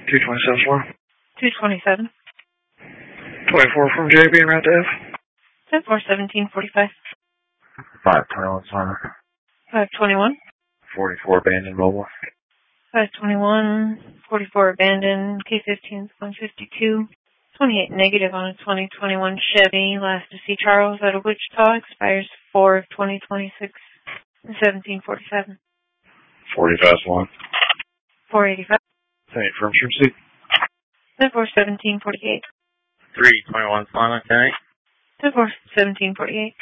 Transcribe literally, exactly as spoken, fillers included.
two twenty-seven four. two twenty-seven. twenty-four from J B and route to F. ten four seventeen forty-five. five twenty-one Simon. five twenty-one. forty-four abandoned mobile. five twenty-one. forty-four abandoned. K fifteen one fifty-two. twenty-eight negative on a twenty twenty-one Chevy. Last to see Charles out of Wichita. Expires four of twenty twenty-six. seventeen forty-seven. forty fast one. four eighty-five. ten eight from Shrimp ten four seventeen forty-eight. three twenty-one Simon, ten eight. ten four seventeen forty-eight.